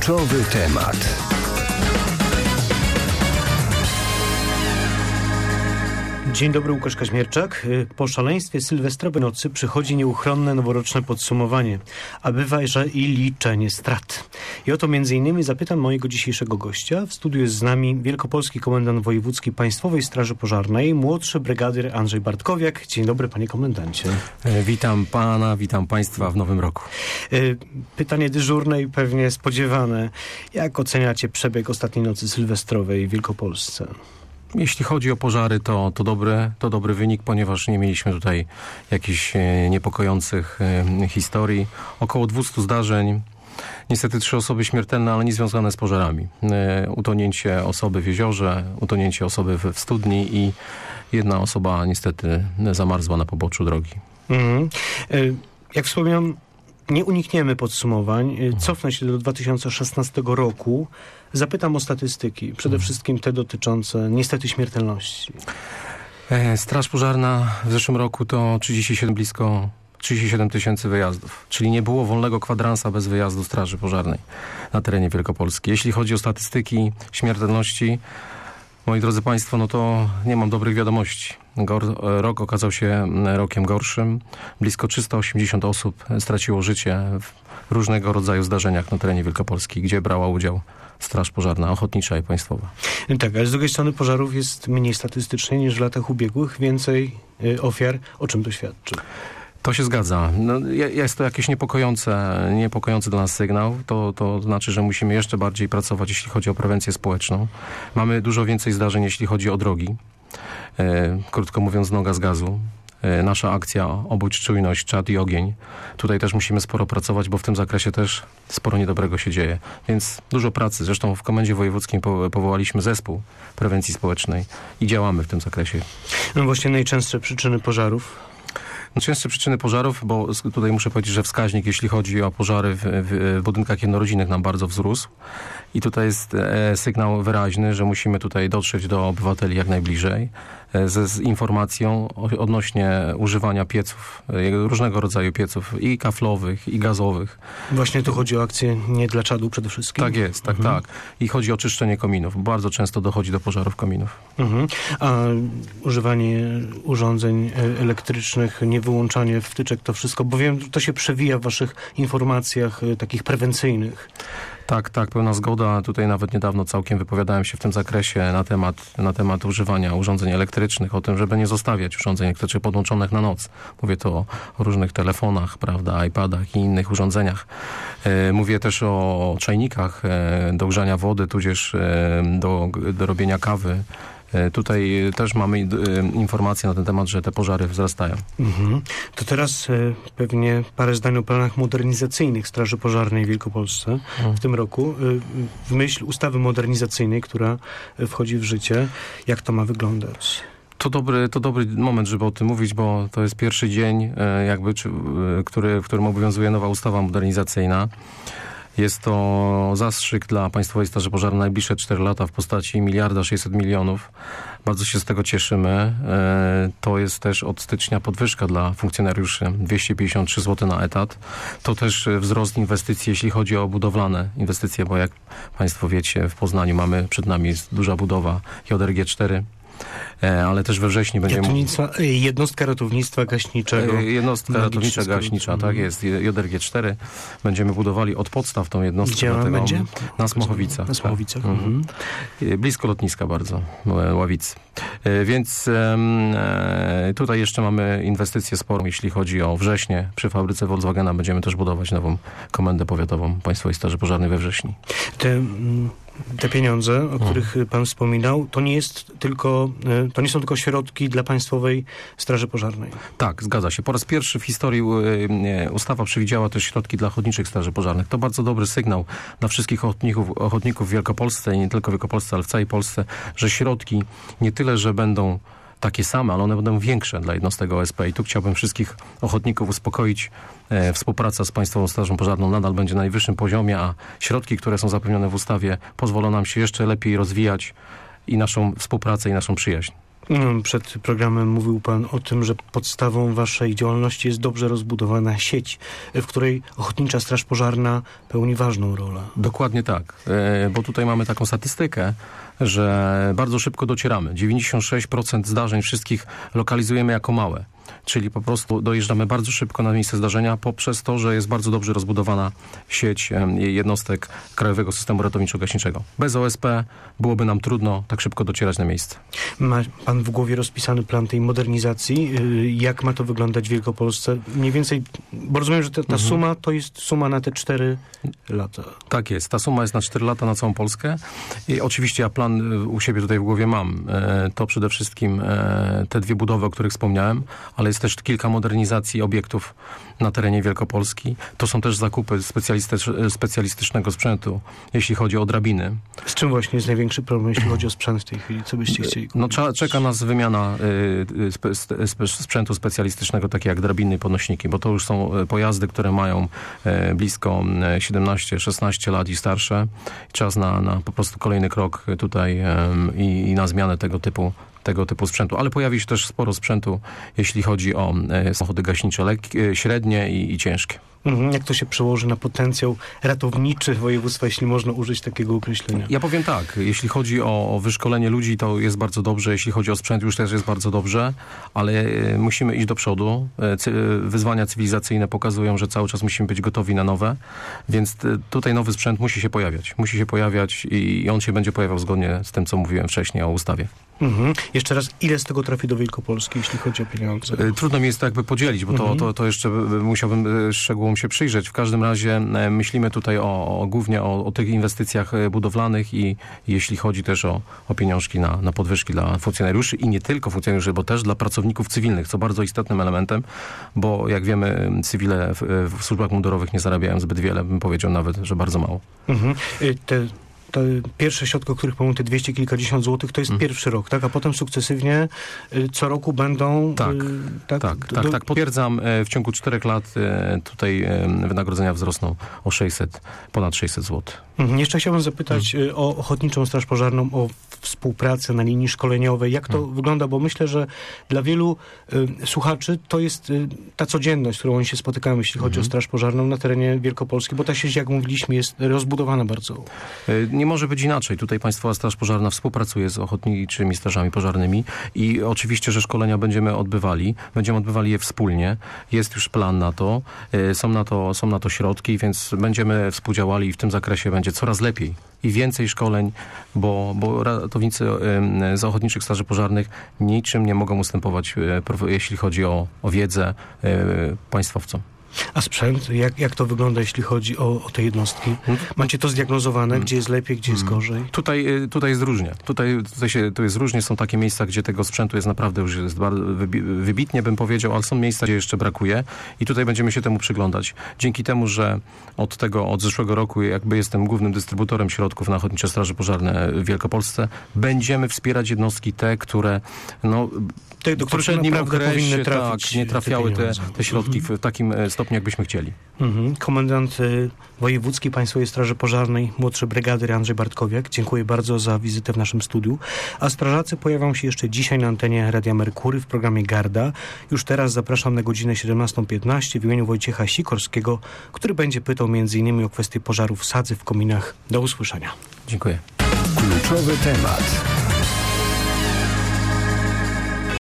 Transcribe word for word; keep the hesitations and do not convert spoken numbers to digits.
Kluczowy temat. Dzień dobry, Łukasz Kaźmierczak. Po szaleństwie sylwestrowej nocy przychodzi nieuchronne noworoczne podsumowanie, a bywa, że i liczenie strat. I o to między innymi zapytam mojego dzisiejszego gościa. W studiu jest z nami wielkopolski komendant wojewódzki Państwowej Straży Pożarnej, młodszy brygadyr Andrzej Bartkowiak. Dzień dobry, panie komendancie. Witam pana, witam państwa w nowym roku. Pytanie dyżurne i pewnie spodziewane. Jak oceniacie przebieg ostatniej nocy sylwestrowej w Wielkopolsce? Jeśli chodzi o pożary, to, to, dobry, to dobry wynik, ponieważ nie mieliśmy tutaj jakichś e, niepokojących e, historii. Około dwieście zdarzeń. Niestety trzy osoby śmiertelne, ale nie związane z pożarami. E, utonięcie osoby w jeziorze, utonięcie osoby w, w studni i jedna osoba niestety zamarzła na poboczu drogi. Mhm. E, jak wspomniałem, nie unikniemy podsumowań. Cofnę się do dwa tysiące szesnastego roku. Zapytam o statystyki. Przede wszystkim te dotyczące niestety śmiertelności. Straż Pożarna w zeszłym roku to trzydzieści siedem, blisko trzydzieści siedem tysięcy wyjazdów. Czyli nie było wolnego kwadransa bez wyjazdu Straży Pożarnej na terenie Wielkopolski. Jeśli chodzi o statystyki śmiertelności, moi drodzy państwo, no to nie mam dobrych wiadomości. Gor- rok okazał się rokiem gorszym. Blisko trzysta osiemdziesiąt osób straciło życie w różnego rodzaju zdarzeniach na terenie Wielkopolski, gdzie brała udział Straż Pożarna, ochotnicza i państwowa. Tak, ale z drugiej strony pożarów jest mniej statystycznie niż w latach ubiegłych, więcej y, ofiar. O czym to świadczy? To się zgadza. No, jest to jakiś niepokojące, niepokojący dla nas sygnał. To, to znaczy, że musimy jeszcze bardziej pracować, jeśli chodzi o prewencję społeczną. Mamy dużo więcej zdarzeń, jeśli chodzi o drogi. E, krótko mówiąc, noga z gazu. E, nasza akcja Obudź Czujność, Czad i Ogień. Tutaj też musimy sporo pracować, bo w tym zakresie też sporo niedobrego się dzieje. Więc dużo pracy. Zresztą w Komendzie Wojewódzkiej po, powołaliśmy zespół prewencji społecznej i działamy w tym zakresie. No właśnie najczęstsze przyczyny pożarów. Częste przyczyny pożarów, bo tutaj muszę powiedzieć, że wskaźnik, jeśli chodzi o pożary w, w budynkach jednorodzinnych, nam bardzo wzrósł. I tutaj jest e, sygnał wyraźny, że musimy tutaj dotrzeć do obywateli jak najbliżej e, ze, z informacją odnośnie używania pieców, e, różnego rodzaju pieców, i kaflowych, i gazowych. Właśnie tu chodzi o akcję nie dla czadu przede wszystkim? Tak jest, tak, mhm. tak. I chodzi o czyszczenie kominów. Bardzo często dochodzi do pożarów kominów. Mhm. A używanie urządzeń elektrycznych, nie wyłączanie wtyczek, to wszystko, bo wiem, to się przewija w waszych informacjach y, takich prewencyjnych. Tak, tak, pełna zgoda. Tutaj nawet niedawno całkiem wypowiadałem się w tym zakresie na temat, na temat używania urządzeń elektrycznych, o tym, żeby nie zostawiać urządzeń elektrycznych podłączonych na noc. Mówię to o, o różnych telefonach, prawda, iPadach i innych urządzeniach. E, mówię też o czajnikach e, do grzania wody, tudzież e, do, do robienia kawy. Tutaj też mamy informacje na ten temat, że te pożary wzrastają. Mhm. To teraz e, pewnie parę zdań o planach modernizacyjnych Straży Pożarnej w Wielkopolsce mhm. w tym roku. E, w myśl ustawy modernizacyjnej, która wchodzi w życie, jak to ma wyglądać? To dobry, to dobry moment, żeby o tym mówić, bo to jest pierwszy dzień, jakby, czy, który, w którym obowiązuje nowa ustawa modernizacyjna. Jest to zastrzyk dla Państwowej Straży Pożarnej na najbliższe cztery lata w postaci miliarda sześćset milionów. Bardzo się z tego cieszymy. To jest też od stycznia podwyżka dla funkcjonariuszy, dwieście pięćdziesiąt trzy złote na etat. To też wzrost inwestycji, jeśli chodzi o budowlane inwestycje, bo jak Państwo wiecie, w Poznaniu mamy przed nami jest duża budowa J R G cztery. Ale też we wrześniu będziemy... Ratownictwa, jednostka ratownictwa gaśniczego. Jednostka ratownicza gaśnicza, tak jest. J R G cztery. Będziemy budowali od podstaw tą jednostkę. Gdzie ona będzie? Na Smochowicach. Na Smochowicach. Tak. Mhm. Blisko lotniska bardzo, Ławicy. Więc e, tutaj jeszcze mamy inwestycje sporą, jeśli chodzi o wrześnie. Przy fabryce Volkswagena będziemy też budować nową komendę powiatową Państwowej Straży Pożarnej we wrześniu. Te... Te pieniądze, o których pan wspominał, to nie jest tylko, to nie są tylko środki dla Państwowej Straży Pożarnej. Tak, zgadza się. Po raz pierwszy w historii ustawa przewidziała też środki dla ochotniczych straży pożarnych. To bardzo dobry sygnał dla wszystkich ochotników, ochotników w Wielkopolsce i nie tylko w Wielkopolsce, ale w całej Polsce, że środki nie tyle, że będą takie same, ale one będą większe dla jednostek O S P. I tu chciałbym wszystkich ochotników uspokoić. E, współpraca z Państwową Strażą Pożarną nadal będzie na najwyższym poziomie, a środki, które są zapewnione w ustawie, pozwolą nam się jeszcze lepiej rozwijać i naszą współpracę, i naszą przyjaźń. Przed programem mówił pan o tym, że podstawą waszej działalności jest dobrze rozbudowana sieć, w której Ochotnicza Straż Pożarna pełni ważną rolę. Dokładnie tak, bo tutaj mamy taką statystykę, że bardzo szybko docieramy. dziewięćdziesiąt sześć procent zdarzeń wszystkich lokalizujemy jako małe. Czyli po prostu dojeżdżamy bardzo szybko na miejsce zdarzenia poprzez to, że jest bardzo dobrze rozbudowana sieć jednostek Krajowego Systemu Ratowniczo-Gaśniczego. Bez O S P byłoby nam trudno tak szybko docierać na miejsce. Ma pan w głowie rozpisany plan tej modernizacji? Jak ma to wyglądać w Wielkopolsce? Mniej więcej, bo rozumiem, że ta, ta mhm. suma to jest suma na te cztery lata. Tak jest. Ta suma jest na cztery lata na całą Polskę. I oczywiście ja plan u siebie tutaj w głowie mam. To przede wszystkim te dwie budowy, o których wspomniałem, ale jest też kilka modernizacji obiektów na terenie Wielkopolski. To są też zakupy specjalistycznego sprzętu, jeśli chodzi o drabiny. Z czym właśnie jest największy problem, jeśli chodzi o sprzęt w tej chwili? Co byście chcieli kupić? No, cza, czeka nas wymiana y, spe, spe, sprzętu specjalistycznego, takie jak drabiny i podnośniki, bo to już są pojazdy, które mają y, blisko siedemnaście szesnaście lat i starsze. Czas na, na po prostu kolejny krok tutaj y, i, i na zmianę tego typu tego typu sprzętu, ale pojawi się też sporo sprzętu, jeśli chodzi o e, samochody gaśnicze, lekkie, średnie i, i ciężkie. Mhm. Jak to się przełoży na potencjał ratowniczy województwa, jeśli można użyć takiego określenia? Ja powiem tak, jeśli chodzi o, o wyszkolenie ludzi, to jest bardzo dobrze, jeśli chodzi o sprzęt, już też jest bardzo dobrze, ale e, musimy iść do przodu. E, cy, wyzwania cywilizacyjne pokazują, że cały czas musimy być gotowi na nowe, więc t, tutaj nowy sprzęt musi się pojawiać. Musi się pojawiać i, i on się będzie pojawiał zgodnie z tym, co mówiłem wcześniej o ustawie. Mhm. Jeszcze raz, ile z tego trafi do Wielkopolski, jeśli chodzi o pieniądze? Trudno mi jest to jakby podzielić, bo mhm. to, to, to jeszcze musiałbym szczegółom się przyjrzeć. W każdym razie myślimy tutaj o, o głównie o, o tych inwestycjach budowlanych i jeśli chodzi też o, o pieniążki na, na podwyżki dla funkcjonariuszy i nie tylko funkcjonariuszy, bo też dla pracowników cywilnych, co bardzo istotnym elementem, bo jak wiemy, cywile w, w służbach mundurowych nie zarabiają zbyt wiele, bym powiedział nawet, że bardzo mało. Mhm. Te Te pierwsze środki, o których powiem, te dwieście kilkadziesiąt złotych, to jest hmm. pierwszy rok, tak? A potem sukcesywnie y, co roku będą... Tak, y, tak, tak, do, tak, tak. Potwierdzam, y, w ciągu czterech lat y, tutaj y, wynagrodzenia wzrosną o sześćset, ponad sześćset złotych. Mhm. Jeszcze chciałbym zapytać hmm. y, o Ochotniczą Straż Pożarną, o współpracę na linii szkoleniowej. Jak to hmm. wygląda? Bo myślę, że dla wielu y, słuchaczy to jest y, ta codzienność, z którą oni się spotykają, jeśli chodzi hmm. o Straż Pożarną na terenie Wielkopolski, bo ta sieć, jak mówiliśmy, jest rozbudowana bardzo. Y, Nie może być inaczej. Tutaj Państwowa Straż Pożarna współpracuje z ochotniczymi strażami pożarnymi i oczywiście, że szkolenia będziemy odbywali. Będziemy odbywali je wspólnie. Jest już plan na to. Są na to, są na to środki, więc będziemy współdziałali i w tym zakresie będzie coraz lepiej i więcej szkoleń, bo, bo ratownicy z ochotniczych straży pożarnych niczym nie mogą ustępować, jeśli chodzi o, o wiedzę państwowcom. A sprzęt? Jak, jak to wygląda, jeśli chodzi o, o te jednostki? Macie to zdiagnozowane? Hmm. Gdzie jest lepiej, gdzie jest gorzej? Tutaj, tutaj jest różnie. Tutaj, tutaj się, tu jest różnie. Są takie miejsca, gdzie tego sprzętu jest naprawdę już jest bardzo wybitnie, bym powiedział, ale są miejsca, gdzie jeszcze brakuje i tutaj będziemy się temu przyglądać. Dzięki temu, że od tego, od zeszłego roku jakby jestem głównym dystrybutorem środków na Ochotnicze Straże Pożarne w Wielkopolsce, będziemy wspierać jednostki te, które no, te, do w poprzednim okresie tak, nie trafiały te, te, te środki w takim stopniu, jakbyśmy chcieli. Mhm. Komendant y, Wojewódzki Państwowej Straży Pożarnej, młodszy brygadyr Andrzej Bartkowiak. Dziękuję bardzo za wizytę w naszym studiu. A strażacy pojawią się jeszcze dzisiaj na antenie Radia Merkury w programie Garda. Już teraz zapraszam na godzinę siedemnastą piętnaście w imieniu Wojciecha Sikorskiego, który będzie pytał między innymi o kwestię pożarów sadzy w kominach. Do usłyszenia. Dziękuję. Kluczowy temat.